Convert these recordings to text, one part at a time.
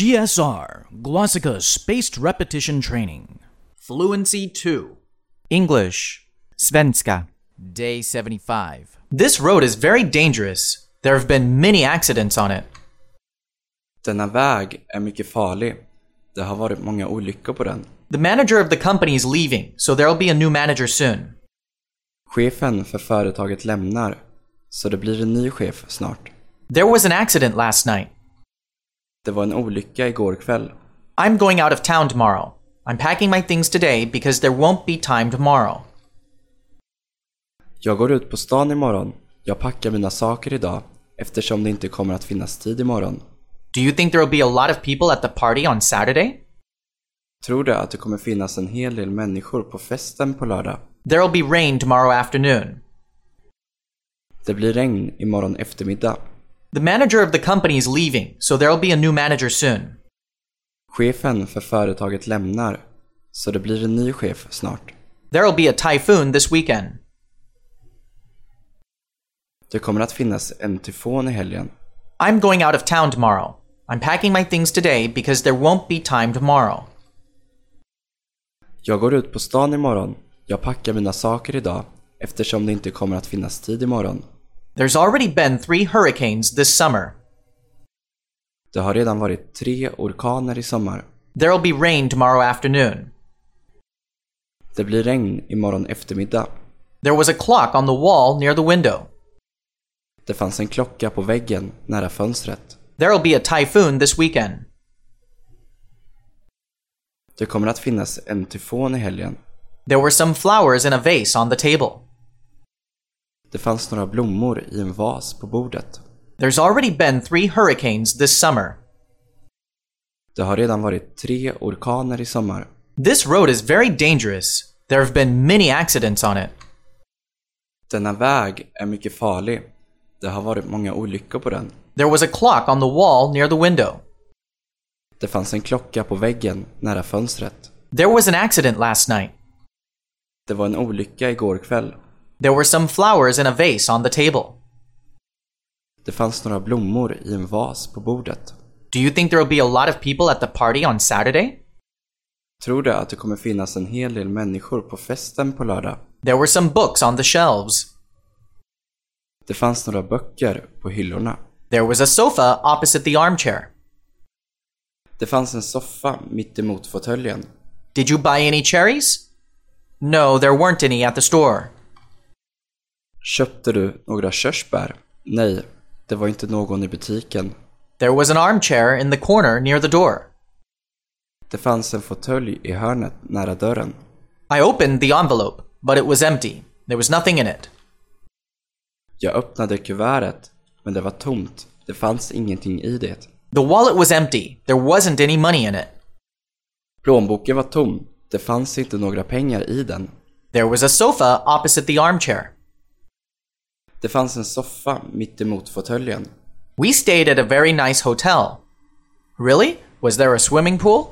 GSR, Glossika Spaced Repetition Training. Fluency 2. English. Svenska. Day 75. This road is very dangerous. There have been many accidents on it. Denna väg är mycket farlig. Det har varit många olyckor på den. The manager of the company is leaving, so there'll be a new manager soon. Chefen för företaget lämnar, så det blir en ny chef snart. There was an accident last night. Det var en olycka igår kväll. I'm going out of town tomorrow. I'm packing my things today because there won't be time tomorrow. Jag går ut på stan imorgon. Jag packar mina saker idag eftersom det inte kommer att finnas tid imorgon. Do you think there'll be a lot of people at the party on Saturday? Tror du att det kommer finnas en hel del människor på festen på lördag? There'll be rain tomorrow afternoon. Det blir regn imorgon eftermiddag. The manager of the company is leaving, so there'll be a new manager soon. Chefen för företaget lämnar, så det blir en ny chef snart. There'll be a typhoon this weekend. Det kommer att finnas en tyfon i helgen. I'm going out of town tomorrow. I'm packing my things today because there won't be time tomorrow. Jag går ut på stan imorgon. Jag packar mina saker idag eftersom det inte kommer att finnas tid imorgon. There's already been 3 hurricanes this summer. Det har redan varit 3 orkaner i sommar. There'll be rain tomorrow afternoon. Det blir regn imorgon eftermiddag. There was a clock on the wall near the window. Det fanns en klocka på väggen nära fönstret. There'll be a typhoon this weekend. Det kommer att finnas en tyfon i helgen. There were some flowers in a vase on the table. Det fanns några blommor i en vas på bordet. There's already been 3 hurricanes this summer. Det har redan varit 3 orkaner i sommar. This road is very dangerous. There have been many accidents on it. Denna väg är mycket farlig. Det har varit många olyckor på den. There was a clock on the wall near the window. Det fanns en klocka på väggen nära fönstret. There was an accident last night. Det var en olycka igår kväll. There were some flowers in a vase on the table. Det fanns några blommor i en vas på bordet. Do you think there'll be a lot of people at the party on Saturday? Tror du att det kommer finnas en hel del människor på festen på lördag? There were some books on the shelves. Det fanns några böcker på hyllorna. There was a sofa opposite the armchair. Det fanns en soffa mitt emot fåtöljen. Did you buy any cherries? No, there weren't any at the store. Köpte du några körsbär? Nej, det var inte någon i butiken. There was an armchair in the corner near the door. Det fanns en fåtölj i hörnet nära dörren. I opened the envelope, but it was empty. There was nothing in it. Jag öppnade kuvertet, men det var tomt. Det fanns ingenting i det. The wallet was empty. There wasn't any money in it. Plånboken var tom. Det fanns inte några pengar i den. There was a sofa opposite the armchair. Det fanns en soffa mitt emot fåtöljen. We stayed at a very nice hotel. Really? Was there a swimming pool?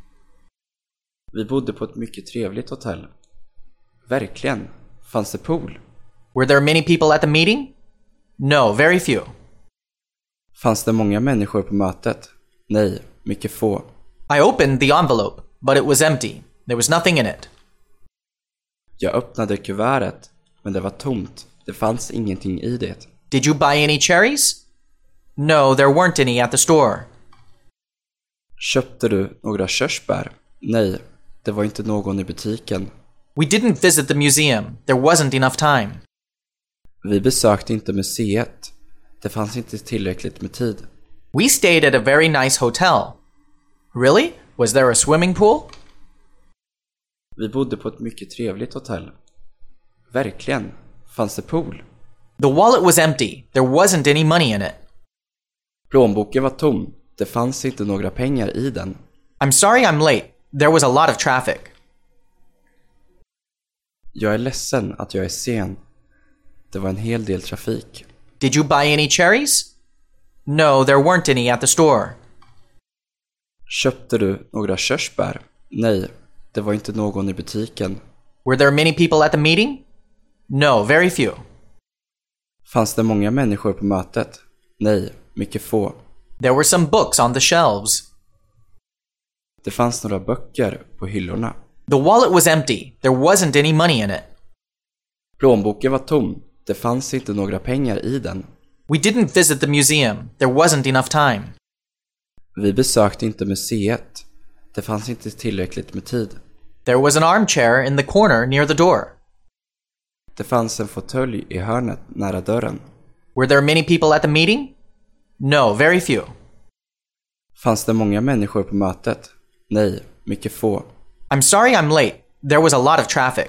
Vi bodde på ett mycket trevligt hotell. Verkligen. Fanns det pool? Were there many people at the meeting? No, very few. Fanns det många människor på mötet? Nej, mycket få. I opened the envelope, but it was empty. There was nothing in it. Jag öppnade kuvertet, men det var tomt. Det fanns ingenting i det. Did you buy any cherries? No, there weren't any at the store. Köpte du några körsbär? Nej, det var inte någon i butiken. We didn't visit the museum. There wasn't enough time. Vi besökte inte museet. Det fanns inte tillräckligt med tid. We stayed at a very nice hotel. Really? Was there a swimming pool? Vi bodde på ett mycket trevligt hotell. Verkligen. Fanns det pool? The wallet was empty. There wasn't any money in it. Plånboken var tom. Det fanns inte några pengar i den. I'm sorry I'm late. There was a lot of traffic. Jag är ledsen att jag är sen. Det var en hel del trafik. Did you buy any cherries? No, there weren't any at the store. Köpte du några körsbär? Nej, det var inte någon i butiken. Were there many people at the meeting? No, very few. Fanns det många människor på mötet? Nej, mycket få. There were some books on the shelves. Det fanns några böcker på hyllorna. The wallet was empty. There wasn't any money in it. Plånboken var tom. Det fanns inte några pengar i den. We didn't visit the museum. There wasn't enough time. Vi besökte inte museet. Det fanns inte tillräckligt med tid. There was an armchair in the corner near the door. Det fanns en fåtölj i hörnet nära dörren. Were there many people at the meeting? No, very few. Fanns det många människor på mötet? Nej, mycket få. I'm sorry I'm late. There was a lot of traffic.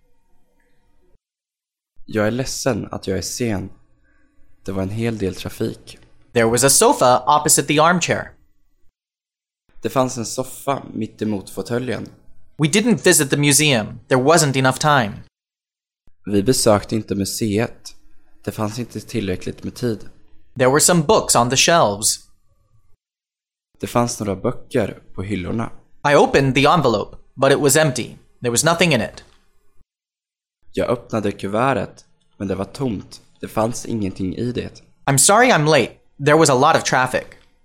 Jag är ledsen att jag är sen. Det var en hel del trafik. There was a sofa opposite the armchair. Det fanns en soffa mitt emot fåtöljen. We didn't visit the museum. There wasn't enough time. Vi besökte inte museet. Det fanns inte tillräckligt med tid. There were some books on the shelves. Det fanns några böcker på hyllorna. I opened the envelope, but it was empty. There was nothing in it. Jag öppnade kuvertet, men det var tomt. Det fanns ingenting i det. I'm sorry I'm late. There was a lot of traffic.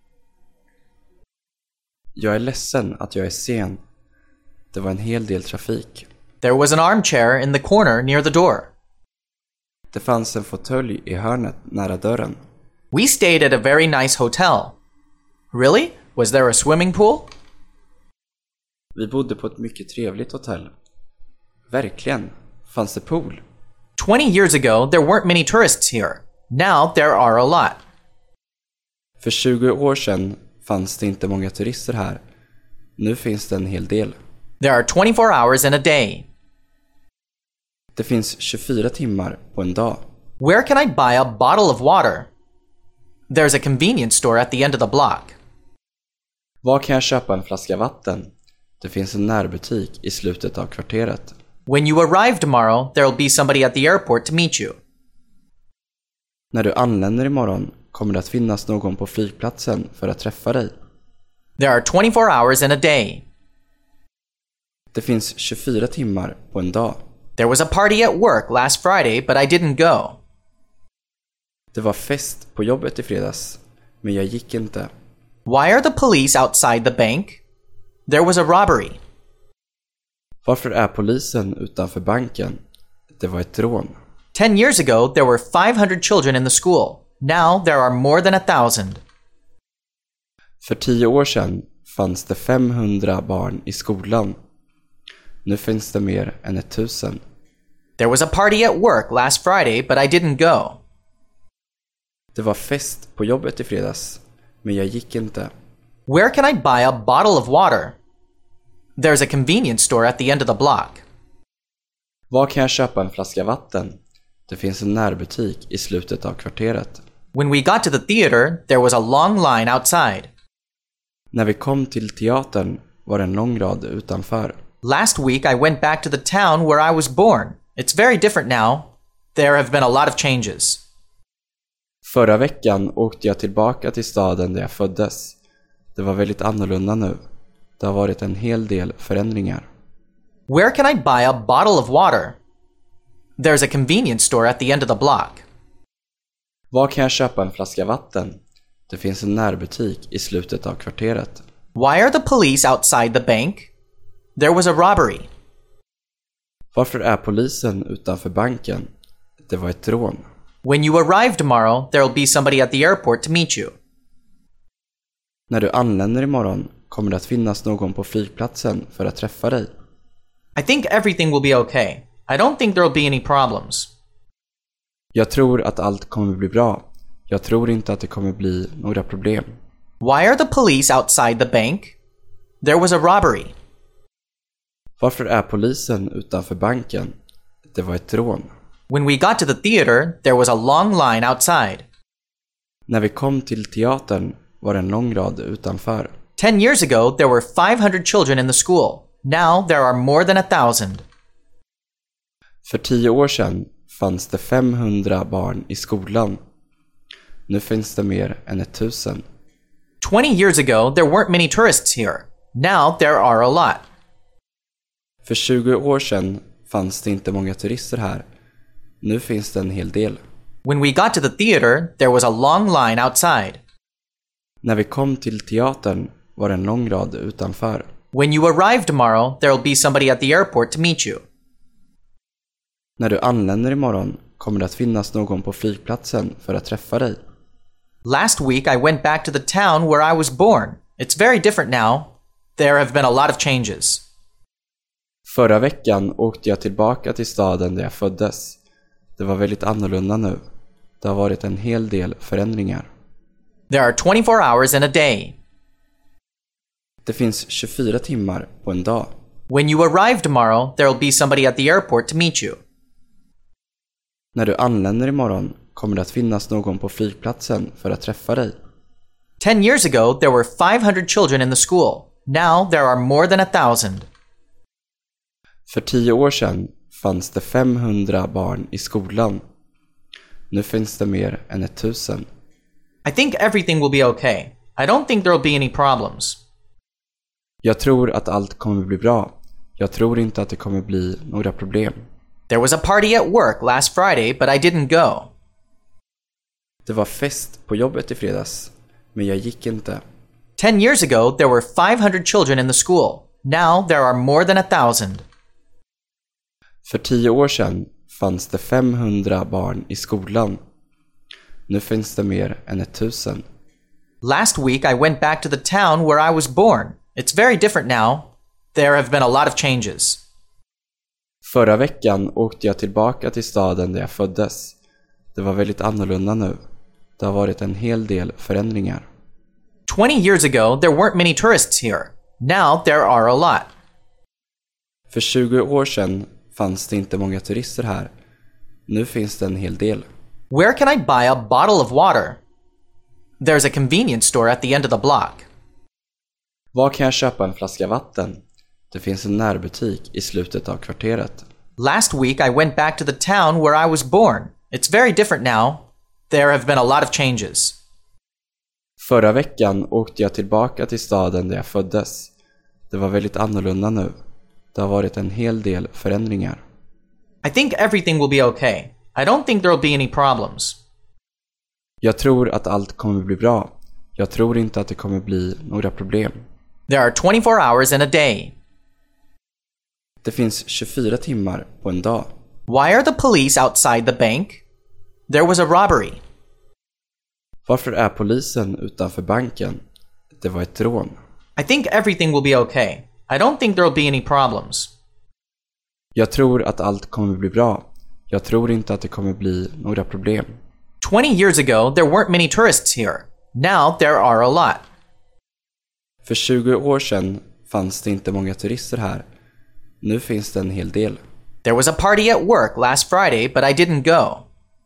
Jag är ledsen att jag är sen. Det var en hel del trafik. There was an armchair in the corner near the door. Det fanns en fåtölj i hörnet nära dörren. We stayed at a very nice hotel. Really? Was there a swimming pool? Vi bodde på ett mycket trevligt hotell. Verkligen. Fanns det pool? 20 years ago, there weren't many tourists here. Now there are a lot. För 20 år sedan fanns det inte många turister här. Nu finns det en hel del. There are 24 hours in a day. Det finns 24 timmar på en dag. Where can I buy a bottle of water? There's a convenience store at the end of the block. Var kan jag köpa en flaska vatten? Det finns en närbutik i slutet av kvarteret. When you arrive tomorrow, there will be somebody at the airport to meet you. När du anländer imorgon kommer det att finnas någon på flygplatsen för att träffa dig. There are 24 hours in a day. Det finns 24 timmar på en dag. There was a party at work last Friday, but I didn't go. Det var fest på jobbet i fredags, men jag gick inte. Why are the police outside the bank? There was a robbery. Varför är polisen utanför banken? Det var ett rån. 10 years ago, there were 500 children in the school. Now there are more than 1,000. För 10 år sedan fanns det 500 barn i skolan. Nu finns det mer än 1,000. There was a party at work last Friday, but I didn't go. Det var fest på jobbet i fredags, men jag gick inte. Where can I buy a bottle of water? There's a convenience store at the end of the block. Var kan jag köpa en flaska vatten? Det finns en närbutik i slutet av kvarteret. When we got to the theater, there was a long line outside. När vi kom till teatern var det en lång rad utanför. Last week, I went back to the town where I was born. It's very different now. There have been a lot of changes. Förra veckan åkte jag tillbaka till staden där jag föddes. Det var väldigt annorlunda nu. Det har varit en hel del förändringar. Where can I buy a bottle of water? There's a convenience store at the end of the block. Var kan jag köpa en flaska vatten? Det finns en närbutik i slutet av kvarteret. Why are the police outside the bank? There was a robbery. Varför är polisen utanför banken? Det var ett rån. When you arrive tomorrow, there will be somebody at the airport to meet you. När du anländer imorgon kommer det att finnas någon på flygplatsen för att träffa dig. I think everything will be okay. I don't think there will be any problems. Jag tror att allt kommer bli bra. Jag tror inte att det kommer bli några problem. Why are the police outside the bank? There was a robbery. Varför är polisen utanför banken? Det var ett rån. When we got to the theater, there was a long line outside. När vi kom till teatern var det en lång rad utanför. 10 years ago, there were 500 children in the school. Now there are more than 1,000. För 10 år sedan fanns det 500 barn i skolan. Nu finns det mer än 1,000. 20 years ago, there weren't many tourists here. Now there are a lot. För 20 år sedan fanns det inte många turister här. Nu finns det en hel del. When we got to the theater, there was a long line outside. När vi kom till teatern var en lång rad utanför. When you arrive tomorrow, there'll be somebody at the airport to meet you. När du anländer imorgon kommer det att finnas någon på flygplatsen för att träffa dig. Last week I went back to the town where I was born. It's very different now. There have been a lot of changes. Förra veckan åkte jag tillbaka till staden där jag föddes. Det var väldigt annorlunda nu. Det har varit en hel del förändringar. There are 24 hours in a day. Det finns 24 timmar på en dag. When you arrive tomorrow, there'll be somebody at the airport to meet you. När du anländer imorgon kommer det att finnas någon på flygplatsen för att träffa dig. 10 years ago, there were 500 children in the school. Now there are more than 1,000. För 10 år sedan fanns det 500 barn i skolan. Nu finns det mer än 1,000. I think everything will be okay. I don't think there'll be any problems. Jag tror att allt kommer bli bra. Jag tror inte att det kommer bli några problem. There was a party at work last Friday, but I didn't go. Det var fest på jobbet i fredags, men jag gick inte. 10 years ago, there were 500 children in the school. Now there are more than 1,000. För 10 år sedan fanns det 500 barn i skolan. Nu finns det mer än 1,000. Last week I went back to the town where I was born. It's very different now. There have been a lot of changes. Förra veckan åkte jag tillbaka till staden där jag föddes. Det var väldigt annorlunda nu. Det har varit en hel del förändringar. 20 years ago, there weren't many tourists here. Now there are a lot. För 20 år sedan fanns det inte många turister här. Nu finns det en hel del. Where can I buy a bottle of water? There's a convenience store at the end of the block. Var kan jag köpa en flaska vatten? Det finns en närbutik i slutet av kvarteret. Last week I went back to the town where I was born. It's very different now. There have been a lot of changes. Förra veckan åkte jag tillbaka till staden där jag föddes. Det var väldigt annorlunda nu. Det har varit en hel del förändringar. I think everything will be okay. I don't think there'll be any problems. Jag tror att allt kommer bli bra. Jag tror inte att det kommer bli några problem. There are 24 hours in a day. Det finns 24 timmar på en dag. Why are the police outside the bank? There was a robbery. Varför är polisen utanför banken? Det var ett rån. I think everything will be okay. I don't think there'll be any problems. Jag tror att allt kommer bli bra. Jag tror inte att det kommer bli några problem. 20 years ago, there weren't many tourists here. Now there are a lot. För 20 år sedan fanns det inte många turister här. Nu finns det en hel del. There was a party at work last Friday, but I didn't go.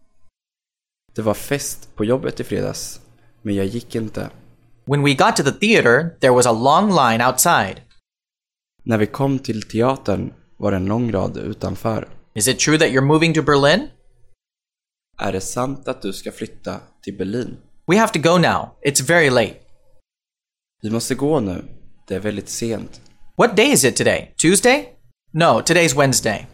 Det var fest på jobbet i fredags, men jag gick inte. When we got to the theater, there was a long line outside. När vi kom till teatern var det en lång rad utanför. Is it true that you're moving to Berlin? Är det sant att du ska flytta till Berlin? We have to go now. It's very late. Vi måste gå nu. Det är väldigt sent. What day is it today? Tuesday? No, today's Wednesday.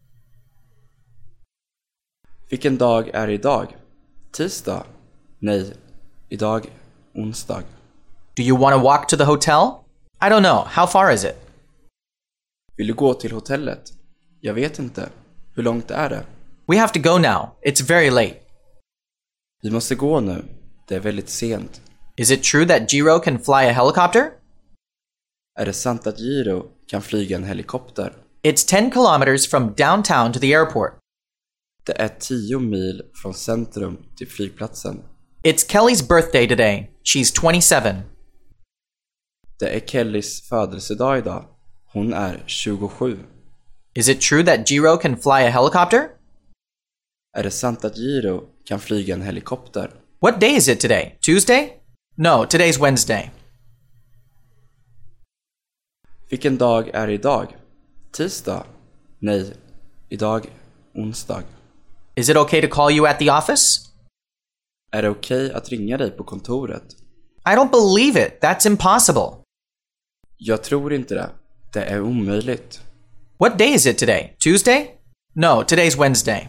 Vilken dag är det idag? Tisdag? Nej, idag onsdag. Do you want to walk to the hotel? I don't know. How far is it? Vill du gå till hotellet? Jag vet inte. Hur långt är det? We have to go now. It's very late. Vi måste gå nu. Det är väldigt sent. Is it true that Jiro can fly a helicopter? Är det sant att Jiro kan flyga en helikopter? It's 10 kilometers from downtown to the airport. Det är 10 mil från centrum till flygplatsen. It's Kelly's birthday today. She's 27. Det är Kellys födelsedag idag. Hon är 27. Is it true that Jiro can fly a helicopter? Är det sant att Jiro kan flyga en helikopter? What day is it today? Tuesday? No, today's Wednesday. Vilken dag är det idag? Tisdag? Nej, idag onsdag. Is it okay to call you at the office? Är det okej att ringa dig på kontoret? I don't believe it. That's impossible. Jag tror inte det. Det är omöjligt. What day is it today? Tuesday? No, today's Wednesday.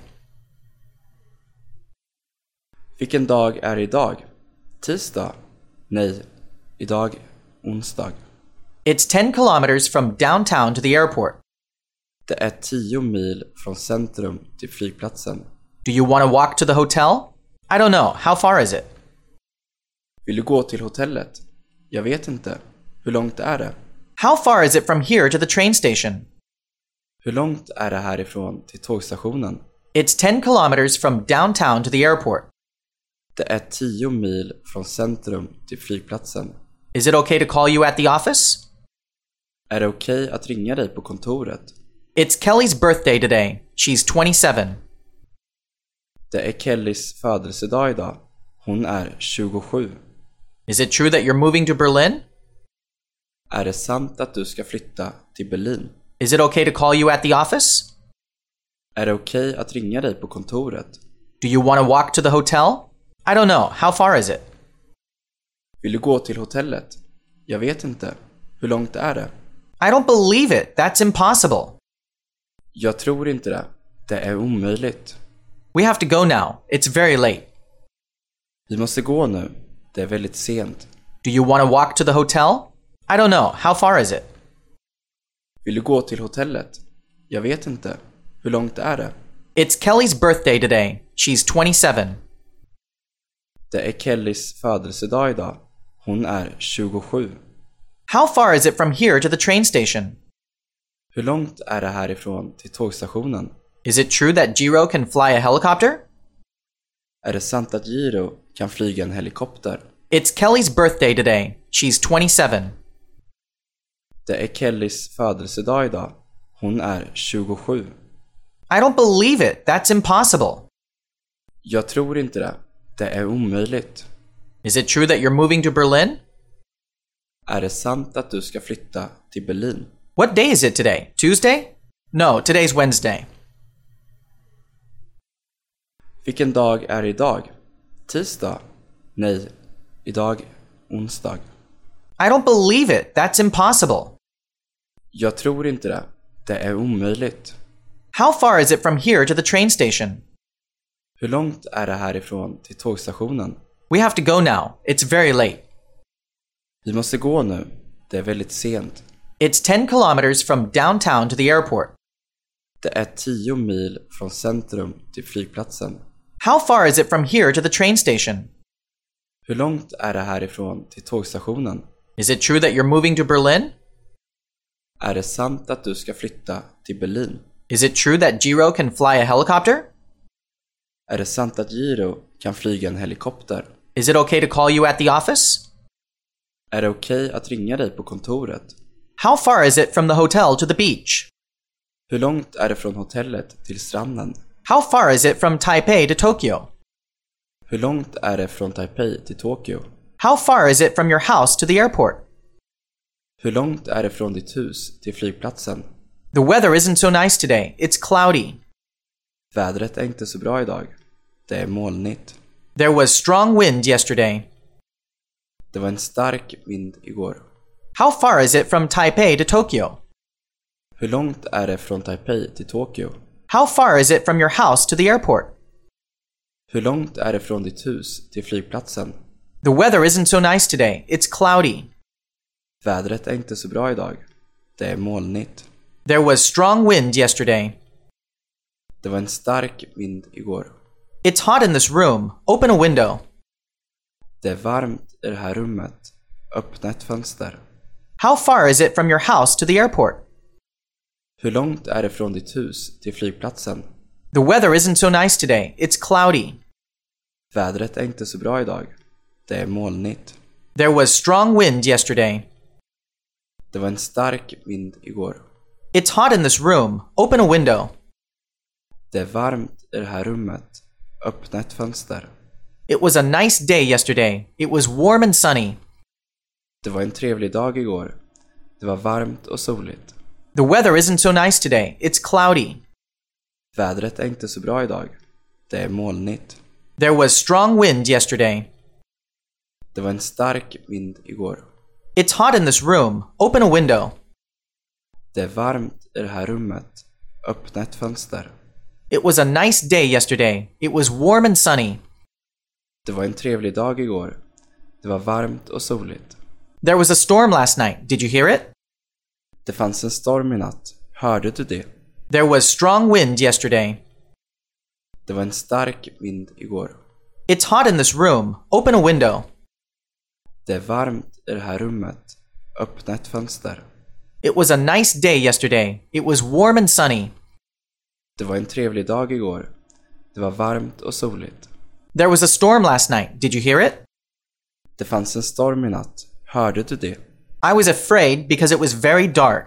Vilken dag är det idag? Tisdag? Nej, idag onsdag. It's 10 kilometers from downtown to the airport. Det är 10 mil från centrum till flygplatsen. Do you want to walk to the hotel? I don't know. How far is it? Vill du gå till hotellet? Jag vet inte. Hur långt är det? How far is it from here to the train station? Hur långt är det härifrån till tågstationen? It's 10 kilometers from downtown to the airport. Det är 10 mil från centrum till flygplatsen. Is it okay to call you at the office? Är det okej att ringa dig på kontoret? It's Kelly's birthday today. She's 27. Det är Kellys födelsedag idag. Hon är 27. Is it true that you're moving to Berlin? Är det sant att du ska flytta till Berlin? Is it okay to call you at the office? Är det okej att ringa dig på kontoret? Do you want to walk to the hotel? I don't know. How far is it? Vill du gå till hotellet? Jag vet inte. Hur långt är det? I don't believe it. That's impossible. Jag tror inte det. Det är omöjligt. We have to go now. It's very late. Vi måste gå nu. Det är väldigt sent. Do you want to walk to the hotel? I don't know. How far is it? Vill du gå till hotellet? Jag vet inte. Hur långt är det? It's Kelly's birthday today. She's 27. Det är Kellys födelsedag idag. Hon är 27. How far is it from here to the train station? Hur långt är det härifrån till tågstationen? Is it true that Jiro can fly a helicopter? Är det sant att Jiro kan flyga en helikopter? It's Kelly's birthday today. She's 27. Det är Kellys födelsedag idag. Hon är 27. I don't believe it. That's impossible. Jag tror inte det. Det är omöjligt. Is it true that you're moving to Berlin? Är det sant att du ska flytta till Berlin? What day is it today? Tuesday? No, today's Wednesday. Vilken dag är idag? Tisdag? Nej, idag onsdag. I don't believe it. That's impossible. Jag tror inte det. Det är omöjligt. How far is it from here to the train station? Hur långt är det härifrån till tågstationen? We have to go now. It's very late. Vi måste gå nu. Det är väldigt sent. It's 10 kilometers from downtown to the airport. Det är 10 mil från centrum till flygplatsen. How far is it from here to the train station? Hur långt är det härifrån till tågstationen? Is it true that you're moving to Berlin? Är det sant att du ska flytta till Berlin? Is it true that Jiro can fly a helicopter? Är det sant att Jiro kan flyga en helikopter? Is it okay to call you at the office? Är det okej att ringa dig på kontoret? How far is it from the hotel to the beach? Hur långt är det från hotellet till stranden? How far is it from Taipei to Tokyo? Hur långt är det från Taipei till Tokyo? How far is it from your house to the airport? Hur långt är det från ditt hus till flygplatsen? The weather isn't so nice today. It's cloudy. Vädret är inte så bra idag. Det är molnigt. There was strong wind yesterday. Det var en stark vind igår. How far is it from Taipei to Tokyo? Hur långt är det från Taipei till Tokyo? How far is it from your house to the airport? Hur långt är det från ditt hus till flygplatsen? The weather isn't so nice today. It's cloudy. Vädret är inte så bra idag. Det är molnigt. There was strong wind yesterday. Det var en stark vind igår. It's hot in this room. Open a window. Det är varmt i det här rummet. Öppna ett fönster. How far is it from your house to the airport? Hur långt är det från ditt hus till flygplatsen? The weather isn't so nice today. It's cloudy. Vädret är inte så bra idag. Det är molnigt. There was strong wind yesterday. Det var en stark vind igår. It's hot in this room. Open a window. Det är varmt i det här rummet. Öppna ett fönster. It was a nice day yesterday. It was warm and sunny. Det var en trevlig dag igår. Det var varmt och soligt. The weather isn't so nice today. It's cloudy. Vädret är inte så bra idag. Det är molnigt. There was strong wind yesterday. Det var en stark vind igår. It's hot in this room. Open a window. Det är varmt i det här rummet. Öppna ett fönster. It was a nice day yesterday. It was warm and sunny. Det var en trevlig dag igår. Det var varmt och soligt. There was a storm last night. Did you hear it? Det fanns en storm i natt. Hörde du det? There was strong wind yesterday. Det var en stark vind igår. It's hot in this room. Open a window. Det är varmt i det här rummet. Öppna ett fönster. It was a nice day yesterday. It was warm and sunny. Det var en trevlig dag igår. Det var varmt och soligt. There was a storm last night. Did you hear it? Det fanns en storm i natt. Hörde du det? I was afraid because it was very dark.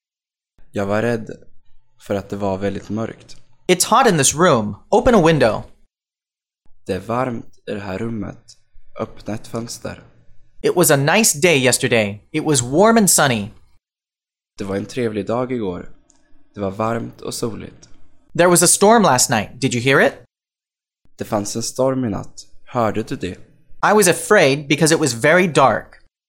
Jag var rädd för att det var väldigt mörkt. It's hot in this room. Open a window. Det är varmt i det här rummet. Öppna ett fönster. It was a nice day yesterday. It was warm and sunny. Det var en trevlig dag igår. Det var varmt och soligt. There was a storm last night. Did you hear it? Det fanns en storm i natt. Hörde du det? I was afraid because it was very dark.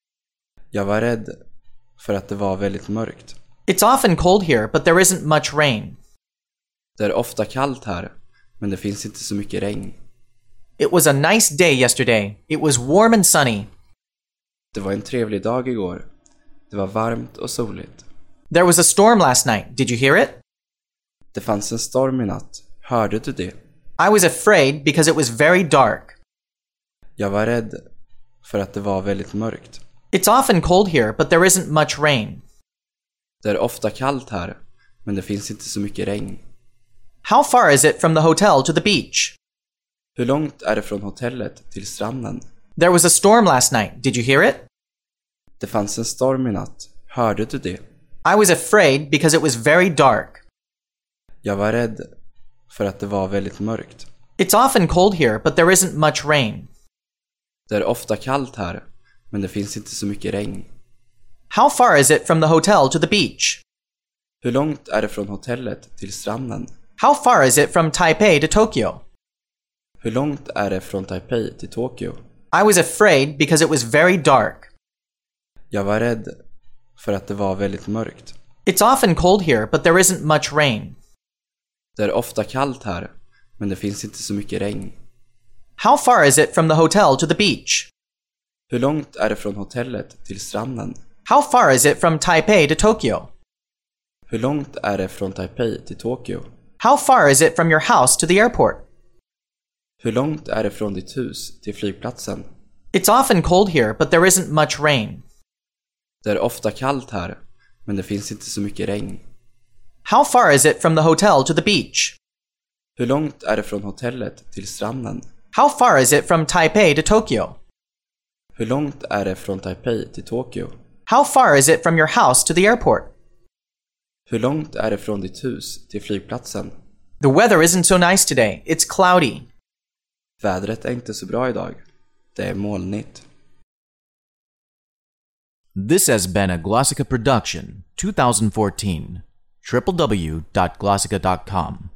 Jag var rädd för att det var väldigt mörkt. It's often cold here, but there isn't much rain. Det är ofta kallt här, men det finns inte så mycket regn. It was a nice day yesterday. It was warm and sunny. Det var en trevlig dag igår. Det var varmt och soligt. There was a storm last night. Did you hear it? Det fanns en storm i natt. Hörde du det? I was afraid because it was very dark. Jag var rädd för att det var väldigt mörkt. It's often cold here, but there isn't much rain. Det är ofta kallt här, men det finns inte så mycket regn. How far is it from the hotel to the beach? Hur långt är det från hotellet till stranden? There was a storm last night. Did you hear it? Det fanns en storm i natt. Hörde du det? I was afraid because it was very dark. Jag var rädd för att det var väldigt mörkt. It's often cold here, but there isn't much rain. Det är ofta kallt här, men det finns inte så mycket regn. How far is it from the hotel to the beach? Hur långt är det från hotellet till stranden? How far is it from Taipei to Tokyo? Hur långt är det från Taipei till Tokyo? I was afraid because it was very dark. Jag var rädd för att det var väldigt mörkt. It's often cold here, but there isn't much rain. Det är ofta kallt här, men det finns inte så mycket regn. How far is it from the hotel to the beach? Hur långt är det från hotellet till stranden? How far is it from Taipei to Tokyo? Hur långt är det från Taipei till Tokyo? How far is it from your house to the airport? Hur långt är det från ditt hus till flygplatsen? It's often cold here, but there isn't much rain. Det är ofta kallt här, men det finns inte så mycket regn. How far is it from the hotel to the beach? Hur långt är det från hotellet till stranden? How far is it from Taipei to Tokyo? Hur långt är det från Taipei till Tokyo? How far is it from your house to the airport? Hur långt är det från ditt hus till flygplatsen? The weather isn't so nice today. It's cloudy. Vädret är inte så bra idag. Det är molnigt. This has been a Glossica production, 2014. www.glossica.com